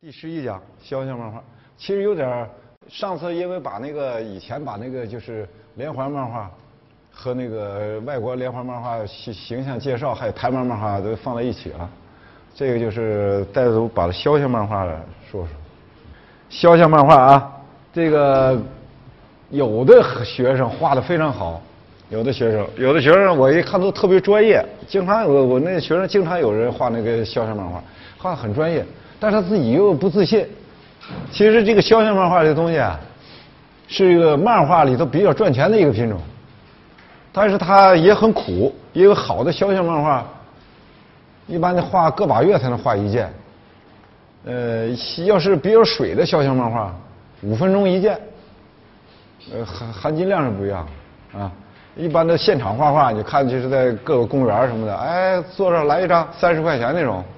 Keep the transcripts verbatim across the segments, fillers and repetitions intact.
第十一讲肖像漫画，其实有点上次因为把那个以前把那个就是连环漫画和那个外国连环漫画形形象介绍，还有台湾漫画都放在一起了。这个就是带头把肖像漫画说说。肖像漫画啊，这个有的学生画的非常好，有的学生有的学生我一看都特别专业，经常有我那学生经常有人画那个肖像漫画，画的很专业。但是他自己又不自信。其实这个肖像漫画这个东西啊，是一个漫画里头比较赚钱的一个品种，但是它也很苦。一个好的肖像漫画，一般得画个把月才能画一件。呃，要是比较水的肖像漫画，五分钟一件。呃，含含金量是不一样啊。一般的现场画画，你看就是在各个公园什么的，哎，坐这儿来一张三十块钱那种。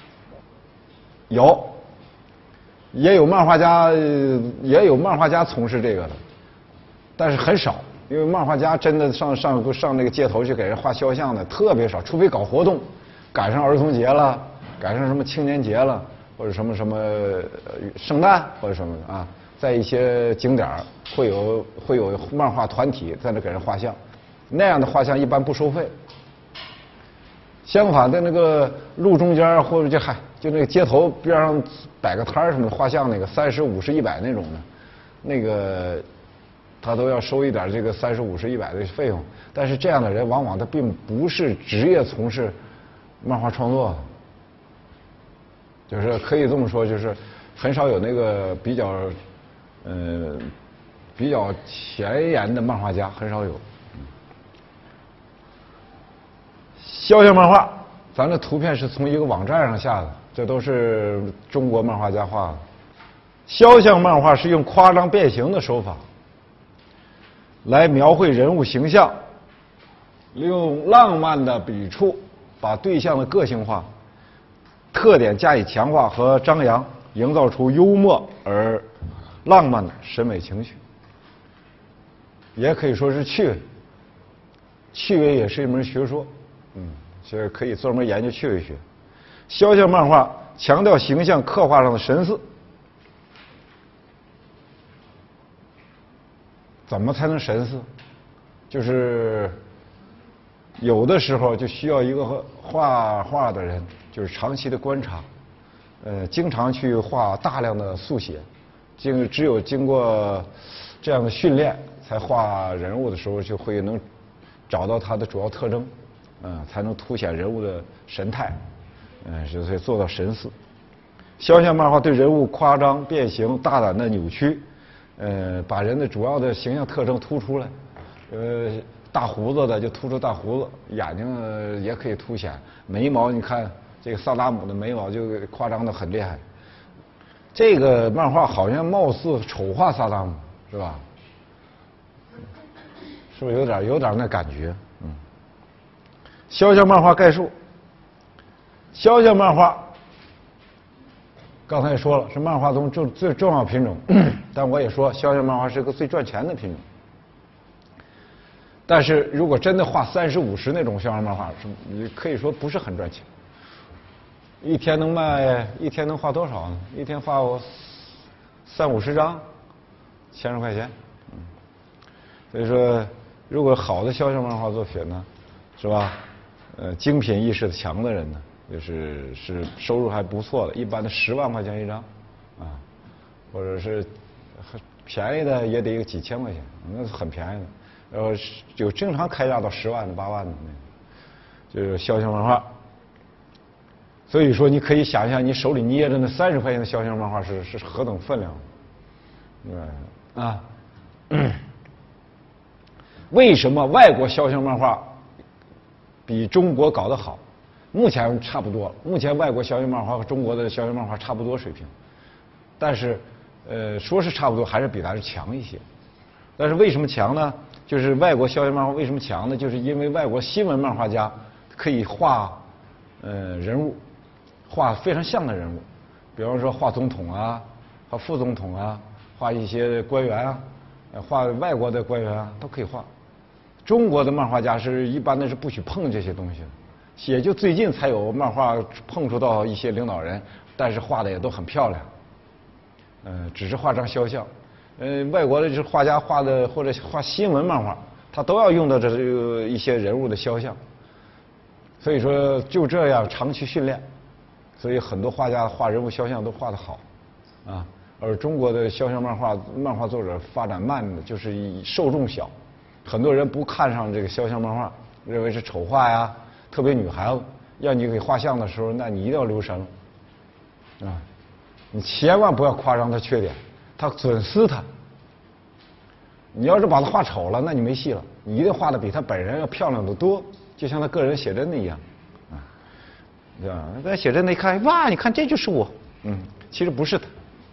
有，也有漫画家，也有漫画家从事这个的，但是很少，因为漫画家真的上上上那个街头去给人画肖像的特别少，除非搞活动，赶上儿童节了，赶上什么青年节了，或者什么什么圣诞或者什么的啊，在一些景点会有会有漫画团体在那给人画像，那样的画像一般不收费。相反的那个路中间或者就嗨，就那个街头边上摆个摊儿什么的画像，那个三十五十一百那种的，那个他都要收一点这个三十五十一百的费用。但是这样的人往往他并不是职业从事漫画创作，就是可以这么说，就是很少有那个比较呃比较前沿的漫画家，很少有。肖像漫画，咱的图片是从一个网站上下的，这都是中国漫画家画的。肖像漫画是用夸张变形的手法来描绘人物形象，利用浪漫的笔触把对象的个性化、特点加以强化和张扬，营造出幽默而浪漫的审美情绪，也可以说是趣味。趣味也是一门学说。嗯，所以可以专门研究趣味学。肖像漫画强调形象刻画上的神似。怎么才能神似？就是有的时候就需要一个画画的人，就是长期的观察，呃，经常去画大量的速写，经只有经过这样的训练，才画人物的时候就会能找到它的主要特征。嗯，才能凸显人物的神态，嗯，所以做到神似。肖像漫画对人物夸张、变形、大胆的扭曲，呃，把人的主要的形象特征突出来。呃，大胡子的就突出大胡子，眼睛也可以凸显，眉毛你看这个萨达姆的眉毛就夸张的很厉害。这个漫画好像貌似丑化萨达姆，是吧？是不是有点有点那感觉？嗯。肖像漫画概述。肖像漫画刚才也说了，是漫画中最最重要品种，但我也说肖像漫画是个最赚钱的品种。但是如果真的画三十五十那种肖像漫画，你可以说不是很赚钱。一天能卖一天能画多少呢？一天画我三五十张，千来块钱。嗯，所以说，如果好的肖像漫画作品呢，是吧？呃，精品意识强的人呢，就是是收入还不错的，一般的十万块钱一张，啊，或者是很便宜的也得有几千块钱，那是很便宜的。然后有经常开价到十万的、八万的那个，就是肖像漫画。所以说，你可以想象你手里捏着那三十块钱的肖像漫画是是何等分量，对啊。为什么外国肖像漫画比中国搞得好？目前差不多，目前外国肖像漫画和中国的肖像漫画差不多水平，但是，呃，说是差不多，还是比咱是强一些。但是为什么强呢？就是外国肖像漫画为什么强呢？就是因为外国新闻漫画家可以画，呃，人物，画非常像的人物，比方说画总统啊，画副总统啊，画一些官员啊，画外国的官员啊，都可以画。中国的漫画家是一般的是不许碰这些东西的，也就最近才有漫画碰触到一些领导人， 但是画的也都很漂亮。嗯、呃，只是画张肖像。呃，外国的就是画家画的或者画新闻漫画，他都要用到这个一些人物的肖像。所以说就这样长期训练，所以很多画家画人物肖像都画得好，啊。而中国的肖像漫画漫画作者发展慢的，就是以受众小，很多人不看上这个肖像漫画，认为是丑画呀，特别女孩子，要你给画像的时候，那你一定要留神了，啊，你千万不要夸张他缺点，他损失他。你要是把他画丑了，那你没戏了，你一定画的比他本人要漂亮得多，就像他个人写真的一样，啊，对吧？那写真的一看，哇，你看这就是我，嗯，其实不是他。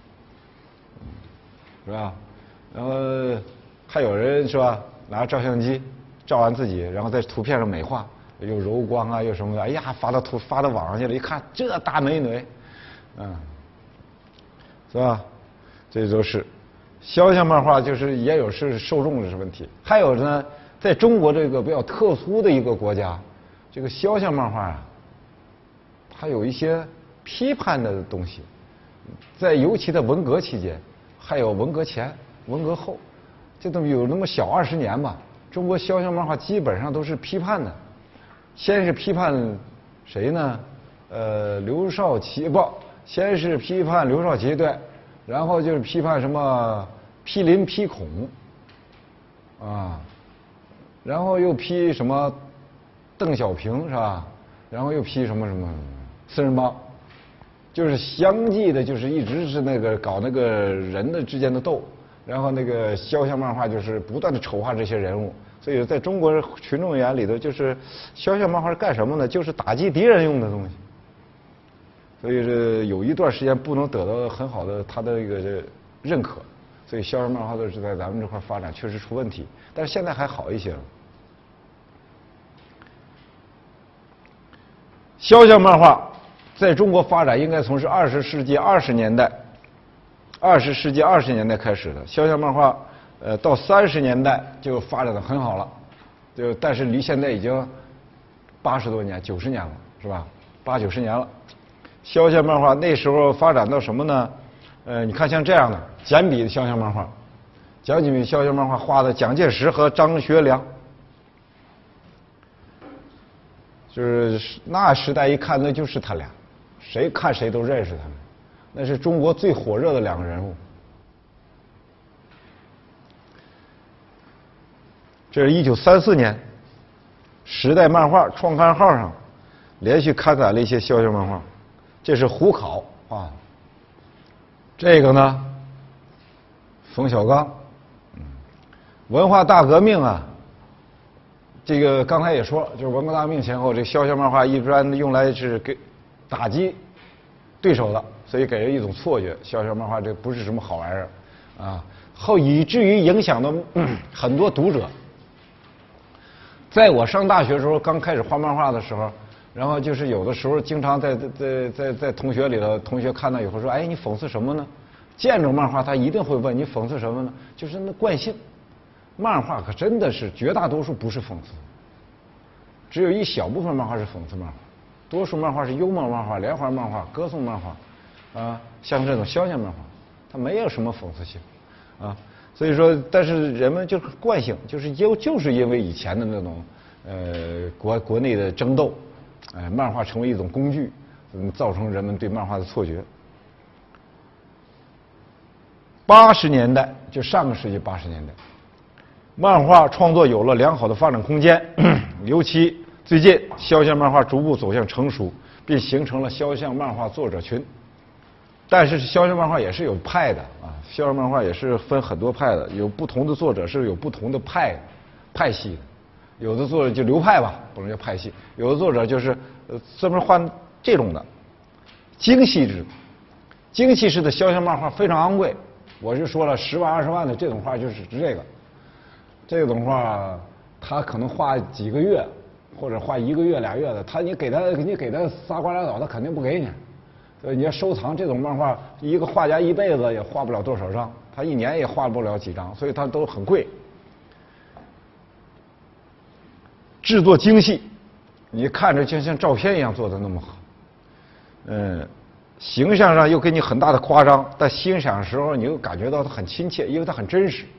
是吧？然后还有人是吧，拿照相机照完自己，然后在图片上美化，又柔光啊，又什么的，哎呀，发到图发到网上去了，一看这大美女，嗯，是吧？这都是肖像漫画，就是也有是受众的问题。还有呢，在中国这个比较特殊的一个国家，这个肖像漫画啊，它有一些批判的东西，在尤其在文革期间。还有文革前、文革后，这都有那么小二十年吧。中国肖像漫画基本上都是批判的，先是批判谁呢？呃，刘少奇不，先是批判刘少奇对，然后就是批判什么批林批孔，啊，然后又批什么邓小平是吧？然后又批什么什么四人帮。就是相继的，就是一直是那个搞那个人的之间的斗，然后那个肖像漫画就是不断的丑化这些人物，所以在中国群众眼里头，就是肖像漫画是干什么呢？就是打击敌人用的东西。所以这有一段时间不能得到很好的他的一个认可，所以肖像漫画的是在咱们这块发展确实出问题，但是现在还好一些了。肖像漫画。在中国发展应该从是二十世纪二十年代，二十世纪二十年代开始的肖像漫画，呃，到三十年代就发展的很好了，就但是离现在已经八十多年、九十年了，是吧？八九十年了。肖像漫画那时候发展到什么呢？呃，你看像这样的简笔的肖像漫画，简笔肖像漫画画的蒋介石和张学良。就是那时代一看，那就是他俩。谁看谁都认识他们，那是中国最火热的两个人物。这是一九三四年，《时代漫画》创刊号上连续刊载了一些肖像漫画。这是胡考啊，这个呢，冯小刚。嗯，文化大革命啊，这个刚才也说了，就是文革大革命前后，这肖像漫画一般用来是给打击对手的，所以给人一种错觉，肖像漫画这不是什么好玩意儿啊，后以至于影响到、嗯、很多读者。在我上大学的时候，刚开始画漫画的时候，然后就是有的时候经常在在在在同学里头，同学看到以后说：“哎，你讽刺什么呢？”见着漫画，他一定会问你讽刺什么呢？就是那惯性。漫画可真的是绝大多数不是讽刺，只有一小部分漫画是讽刺漫画。多数漫画是幽默漫画、连环漫画、歌颂漫画，啊，像这种肖像漫画，它没有什么讽刺性，啊，所以说，但是人们就是惯性，就是就就是因为以前的那种呃国国内的争斗，哎、呃，漫画成为一种工具，嗯，造成人们对漫画的错觉。八十年代，就上个世纪八十年代，漫画创作有了良好的发展空间，尤其。最近，肖像漫画逐步走向成熟，并形成了肖像漫画作者群。但是，肖像漫画也是有派的啊，肖像漫画也是分很多派的，有不同的作者是有不同的派派系的。有的作者就流派吧，不能叫派系；有的作者就是呃专门画这种的精细制。精细式的肖像漫画非常昂贵，我就说了，十万二十万的这种画就是值这个。这种画，他可能画几个月。或者画一个月俩月的，他你给他你给他仨瓜俩枣，他肯定不给你。所以你要收藏这种漫画，一个画家一辈子也画不了多少张，他一年也画不了几张，所以他都很贵。制作精细，你看着就像照片一样做的那么好。嗯， 形象上又给你很大的夸张，但欣赏的时候你又感觉到它很亲切，因为它很真实。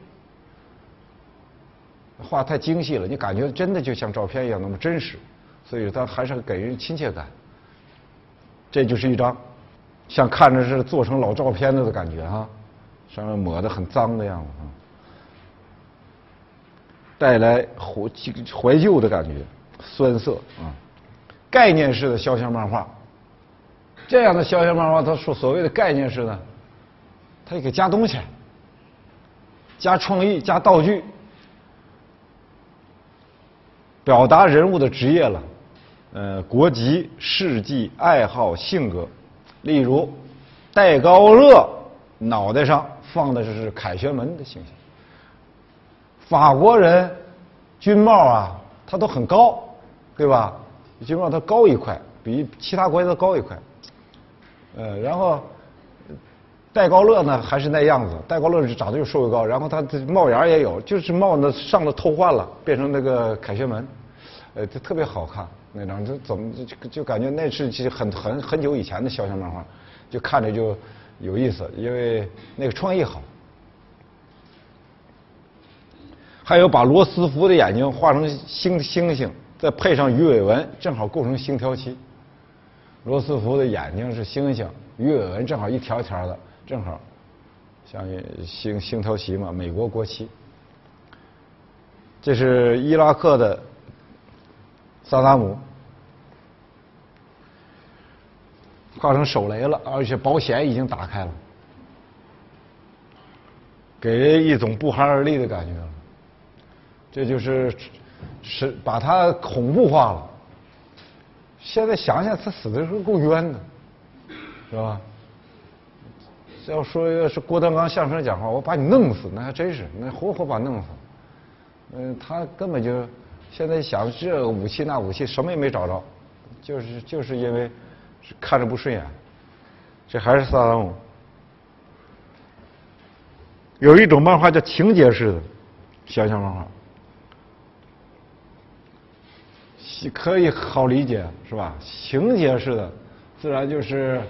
画太精细了，你感觉真的就像照片一样那么真实，所以它还是给人亲切感。这就是一张像看着是做成老照片的的感觉哈，上面抹得很脏的样子啊，带来怀怀旧的感觉，酸涩啊。概念式的肖像漫画，这样的肖像漫画，它说所谓的概念式的，它也给加东西，加创意，加道具，表达人物的职业了，呃，国籍、事迹、爱好、性格。例如，戴高乐脑袋上放的是凯旋门的形象。法国人军帽啊，它都很高，对吧？军帽它高一块，比其他国家都高一块。呃，然后戴高乐呢还是那样子，戴高乐是长得又瘦又高，然后他的帽檐也有，就是帽呢上了透换了，变成那个凯旋门，呃，这特别好看那张，就怎么就就感觉那是其实很很很久以前的肖像漫画，就看着就有意思，因为那个创意好。还有把罗斯福的眼睛画成星星星，再配上鱼尾纹，正好构成星条旗。罗斯福的眼睛是星星，鱼尾纹正好一条条的，正好像星星条旗嘛，美国国旗。这是伊拉克的萨达姆，画成手雷了，而且保险已经打开了，给人一种不寒而栗的感觉了。这就是是把它恐怖化了。现在想想，他死的时候够冤的，是吧？要说要是郭德纲相声讲话，我把你弄死，那还真是，那活活把弄死。嗯，他根本就现在想这个武器那武器，什么也没找着，就是就是因为看着不顺眼。这还是萨达姆。有一种漫画叫情节式的肖像漫画。可以好理解是吧？情节式的，自然就是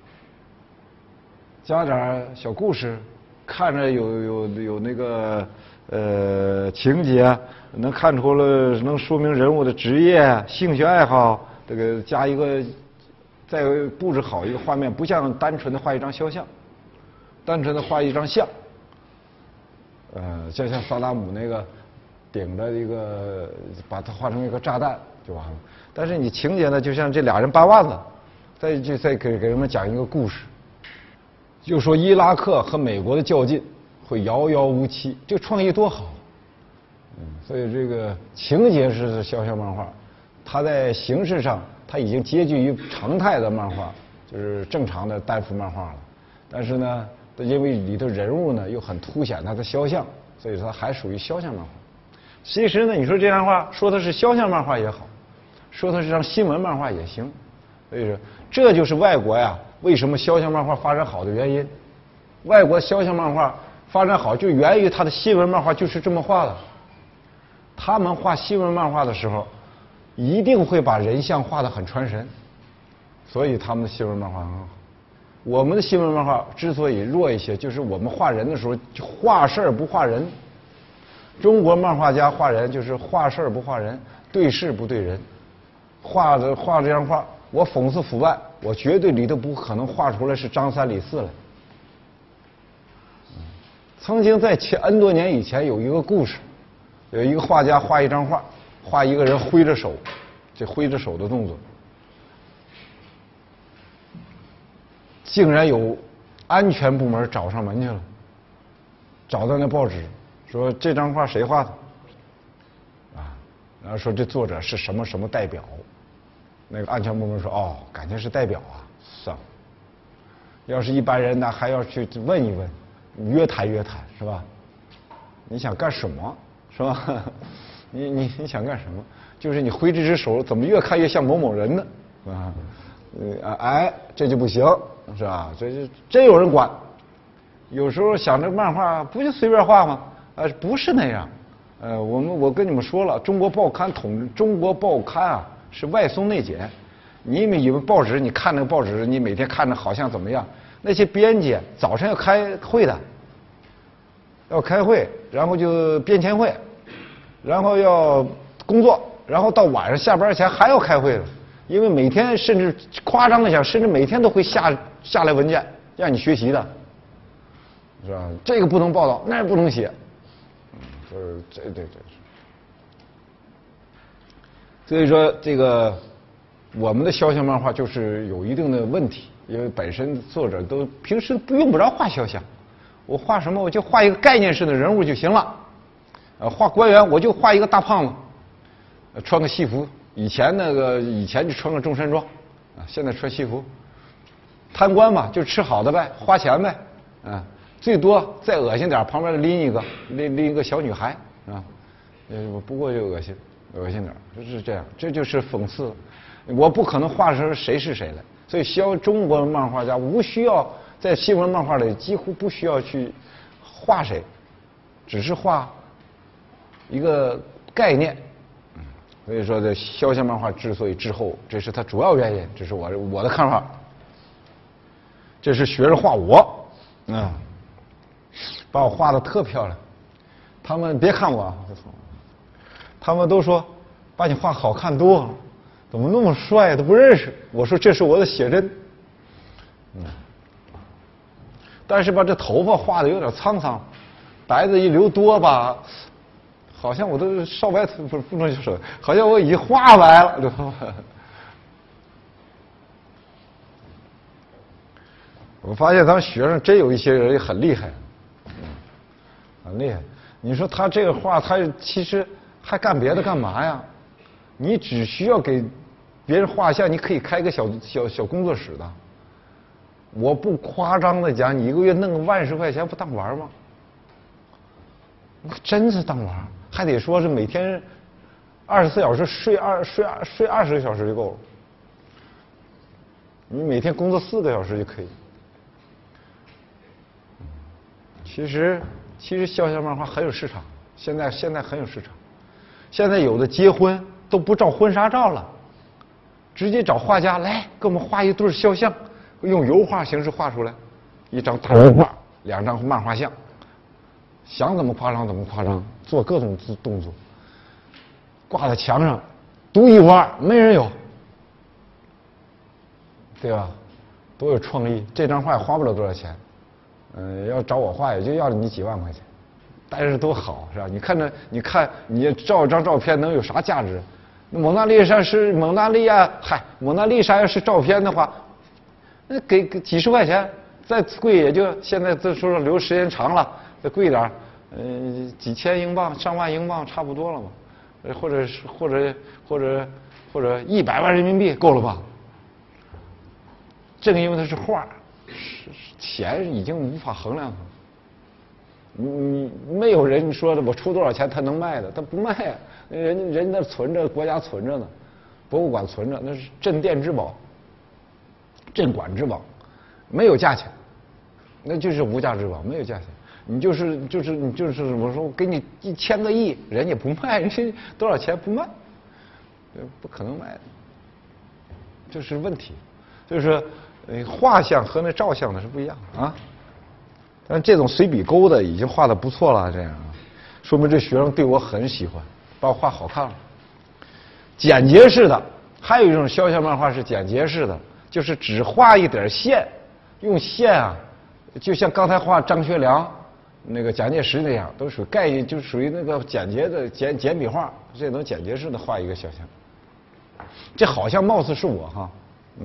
加点小故事，看着有有有那个呃情节，能看出了能说明人物的职业、兴趣爱好，这个加一个再布置好一个画面，不像单纯的画一张肖像，单纯的画一张像，呃，就像萨达姆那个顶着一个，把它画成一个炸弹。就完了，但是你情节呢，就像这俩人扒腕子，再就再给给人们讲一个故事，就说伊拉克和美国的较劲会遥遥无期，这个创意多好，嗯，所以这个情节式的肖像漫画，它在形式上它已经接近于常态的漫画，就是正常的单幅漫画了，但是呢，因为里头人物呢又很凸显它的肖像，所以它还属于肖像漫画。其实呢，你说这张画说它是肖像漫画也好，说它是张新闻漫画也行，所以说这就是外国呀为什么肖像漫画发展好的原因。外国肖像漫画发展好，就源于它的新闻漫画就是这么画的。他们画新闻漫画的时候，一定会把人像画得很传神，所以他们的新闻漫画很好。我们的新闻漫画之所以弱一些，就是我们画人的时候就画事儿不画人。中国漫画家画人就是画事儿不画人，对事不对人。画的画这张画，我讽刺腐败，我绝对里头不可能画出来是张三李四来。曾经在前 N 多年以前有一个故事，有一个画家画一张画，画一个人挥着手，这挥着手的动作，竟然有安全部门找上门去了，找到那报纸。说这张画谁画的？啊，然后说这作者是什么什么代表？那个安全部门说哦，感情是代表啊，算了。要是一般人呢，还要去问一问，约谈约谈，是吧？你想干什么？是吧？你你你想干什么？就是你挥这只手，怎么越看越像某某人呢？啊，呃哎，这就不行，是吧？这就真有人管。有时候想这漫画不就随便画吗？呃，不是那样，呃，我们我跟你们说了，中国报刊统中国报刊啊是外松内简， 你们以为报纸，你看那个报纸，你每天看着好像怎么样？那些编辑早晨要开会的，要开会，然后就编前会，然后要工作，然后到晚上下班前还要开会的，因为每天甚至夸张的讲，甚至每天都会下下来文件让你学习的，是吧？这个不能报道，那不能写，嗯，就是这这这。所以说这个我们的肖像漫画就是有一定的问题，因为本身作者都平时不用不着画肖像，我画什么我就画一个概念式的人物就行了。呃，画官员我就画一个大胖子，呃、穿个戏服。以前那个以前就穿个中山装，啊，现在穿戏服。贪官嘛，就吃好的呗，花钱呗，啊，最多再恶心点，旁边拎一个拎拎一个小女孩，啊，呃，不过就恶心。恶心点就是这样，这就是讽刺。我不可能画出谁是谁来，所以肖中国漫画家无需要在新闻漫画里几乎不需要去画谁，只是画一个概念。所以说，这肖像漫画之所以滞后，这是它主要原因，这是我我的看法。这是学着画我，啊，把我画的特漂亮。他们别看我。他们都说把你画好看多了，怎么那么帅都不认识。我说这是我的写真，嗯，但是吧这头发画的有点沧桑，白的一留多吧，好像我都少白头，不不能说，好像我已经画白了这头发。我发现咱们学生真有一些人也很厉害，很厉害。你说他这个画，他其实。还干别的干嘛呀？你只需要给别人画像，你可以开个小小小工作室的。我不夸张的讲，你一个月弄个万十块钱，不当玩吗？真是当玩，还得说是每天二十四小时睡二睡二睡二十个小时就够了。你每天工作四个小时就可以。其实其实肖像漫画很有市场，现在现在很有市场。现在有的结婚都不照婚纱照了，直接找画家来给我们画一对肖像，用油画形式画出来，一张大油画，两张漫画像，想怎么夸张怎么夸张，做各种动作，挂在墙上，独一无二，没人有，对吧？多有创意！这张画也花不了多少钱，嗯、呃，要找我画也就要你几万块钱。但是多好是吧？你看着，你看你照一张照片能有啥价值？蒙娜丽莎是蒙娜丽亚，嗨，蒙娜丽莎要是照片的话，那给给几十块钱，再贵也就现在这说留时间长了，再贵点，嗯、呃，几千英镑、上万英镑差不多了嘛，或者是或者或者或者一百万人民币够了吧？正因为它是画，是钱已经无法衡量了。你没有人说的我出多少钱他能卖的，他不卖啊，人人那存着，国家存着呢，博物馆存着，那是镇店之宝，镇馆之宝，没有价钱，那就是无价之宝，没有价钱。你就是就是你就是我说我给你一千个亿，人也不卖，人家多少钱不卖，不可能卖的，这是问题。就是呃画像和那照相的是不一样的啊。但这种随笔勾的已经画的不错了，这样啊，说明这学生对我很喜欢，把我画好看了。简洁式的，还有一种肖像漫画是简洁式的，就是只画一点线，用线啊，就像刚才画张学良、那个蒋介石那样，都属于概念，就属于那个简洁的简简笔画，这种简洁式的画一个肖像。这好像貌似是我哈，嗯。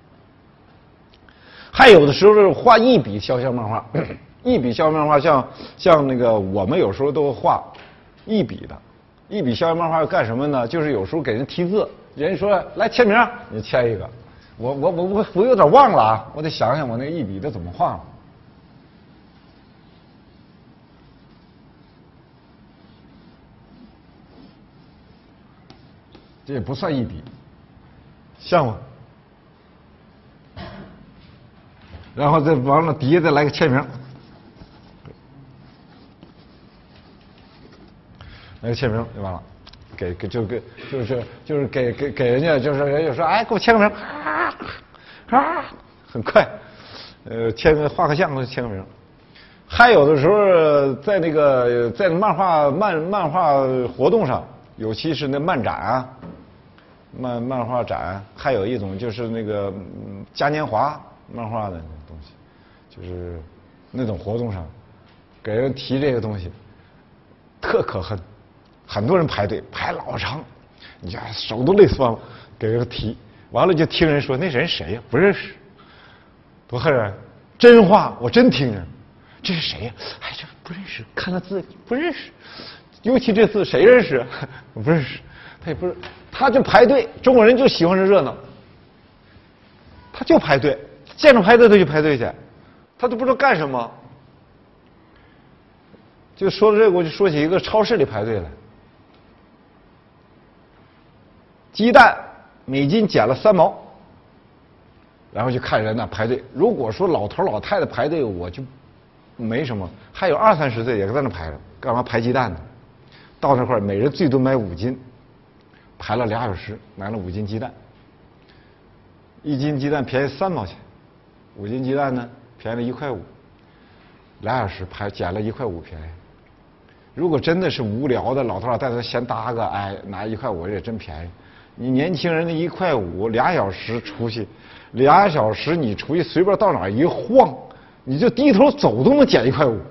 还有的时候是画一笔肖像漫画。一笔肖像漫画像像那个我们有时候都画一笔的，一笔肖像漫画要干什么呢？就是有时候给人题字，人家说来签名，你签一个。我我我我我有点忘了啊，我得想想我那一笔的怎么画了。这也不算一笔，像吗？然后再完了底下再来个签名。来个签名就完了， 给给就给就是就是给给给人家就是人家说哎给我签个名，啊啊很快，呃签个画个像就签个名。还有的时候在那个在漫画漫漫画活动上，尤其是那漫展啊，漫漫画展，还有一种就是那个嘉年华漫画的那种东西，就是那种活动上给人提这个东西，特可恨。很多人排队排老长，你家手都累酸了，给人提，完了就听人说那人谁呀？不认识，多恨人！真话我真听着，这是谁呀？哎，这不认识，看那字不认识，尤其这字谁认识？我不认识，他也不是，他就排队，中国人就喜欢这热闹，他就排队，见着排队他就排队去，他都不知道干什么。就说到这个，我就说起一个超市里排队来。鸡蛋每斤减了三毛，然后就看人呢排队。如果说老头老太太排队，我就没什么。还有二三十岁也在那排着，干嘛排鸡蛋呢？到那块儿每人最多买五斤，排了俩小时，买了五斤鸡蛋。一斤鸡蛋便宜三毛钱，五斤鸡蛋呢便宜了一块五，俩小时排减了一块五便宜。如果真的是无聊的老头老太太嫌搭个，哎，拿一块五也真便宜。你年轻人的一块五，俩小时出去，俩小时你出去随便到哪儿一晃，你就低头走都能减一块五。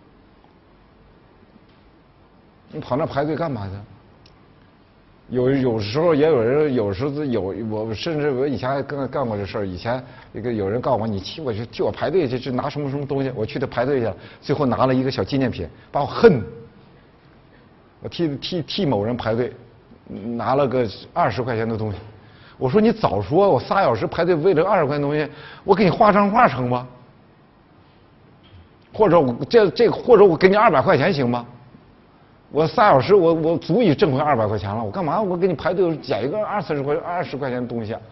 你跑那排队干嘛去？有有时候也有人，有时候有我甚至我以前还干干过这事儿。以前一个有人告诉我，你替我去替我排队去，去拿什么什么东西，我去他排队去了，最后拿了一个小纪念品，把我恨。我替替替某人排队。拿了个二十块钱的东西，我说你早说，我仨小时排队为了二十块钱东西，我给你画张画成吗？或者我这这或者我给你二百块钱行吗？我仨小时我我足以挣回二百块钱了，我干嘛我给你排队捡一个二三十块二十块钱的东西啊？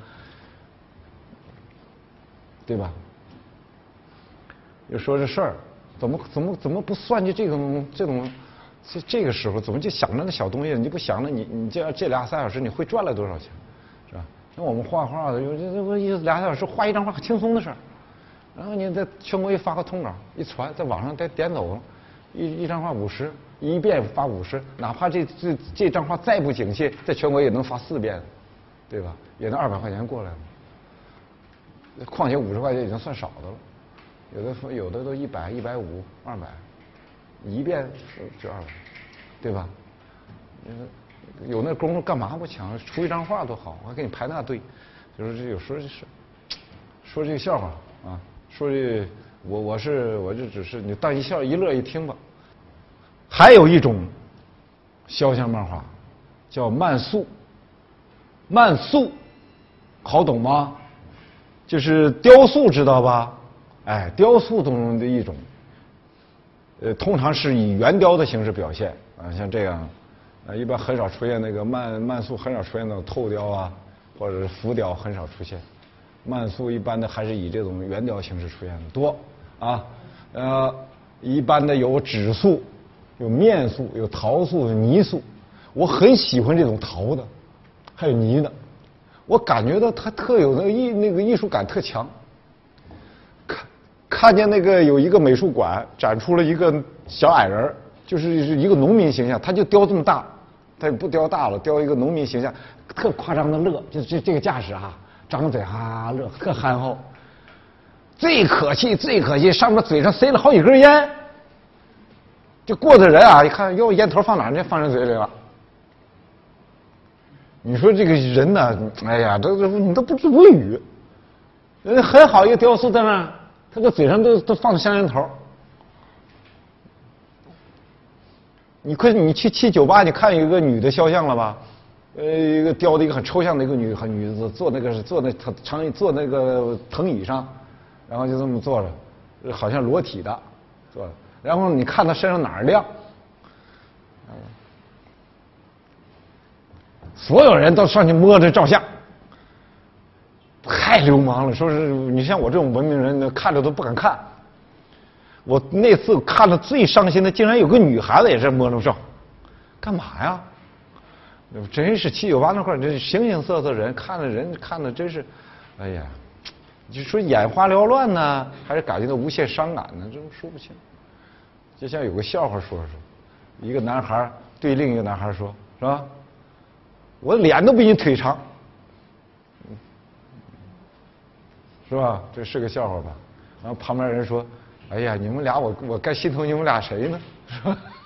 对吧？就说这事儿，怎么怎么怎么不算计这种这种？这这个时候怎么就想着那小东西？你不想着你你这这俩仨小时你会赚了多少钱，是吧？那我们画画的有这这不一俩小时画一张画很轻松的事儿，然后你在全国一发个通稿一传，在网上点点走了，一一张画五十，一遍发五十，哪怕这这这张画再不景气，在全国也能发四遍，对吧？也能二百块钱过来了。况且五十块钱已经算少的了，有的有的都一百、一百五、二百。一遍就二百，对吧？有那功夫干嘛不抢？出一张画多好，我还给你排那队。就是这有时候就是说这个笑话啊，说这我我是我就只是你当一笑一乐一听吧。还有一种肖像漫画叫慢速，慢速好懂吗？就是雕塑，知道吧？哎，雕塑中的一种。呃，通常是以圆雕的形式表现啊，像这样，呃，一般很少出现那个慢慢速，很少出现那种透雕啊，或者是浮雕，很少出现。慢速一般的还是以这种圆雕形式出现的多啊。呃，一般的有纸塑、有面塑、有陶塑、有泥塑。我很喜欢这种陶的，还有泥的，我感觉到它特有那个艺那个艺术感特强。看见那个有一个美术馆展出了一个小矮人，就是一个农民形象，他就雕这么大，他也不雕大了，雕一个农民形象，特夸张的乐，就这这个架势啊，张着嘴哈乐，特憨厚。最可气，最可气，上面嘴上塞了好几根烟，就过的人啊，一看哟，烟头放哪儿去？放人嘴里了。你说这个人呢，哎呀，这这你都不知无语。人很好一个雕塑在那儿。他这嘴上都都放香烟头，你快你去去酒吧，你看有一个女的肖像了吧？呃，一个雕的一个很抽象的一个女很女子，坐那个是坐那长长坐那个藤椅上，然后就这么坐着，好像裸体的坐着，然后你看她身上哪儿亮，所有人都上去摸着照相。太流氓了！说是你像我这种文明人，看着都不敢看。我那次看的最伤心的，竟然有个女孩子也是摸着照，干嘛呀？ 真是七九八那块儿，这形形色色人，看的人看的真是，哎呀，就说眼花缭乱呢，还是感觉到无限伤感呢，这说不清。就像有个笑话说说，一个男孩对另一个男孩说，是吧？我脸都比你腿长，是吧？这是个笑话吧？然后旁边人说，哎呀，你们俩我我该心疼你们俩谁呢？是吧？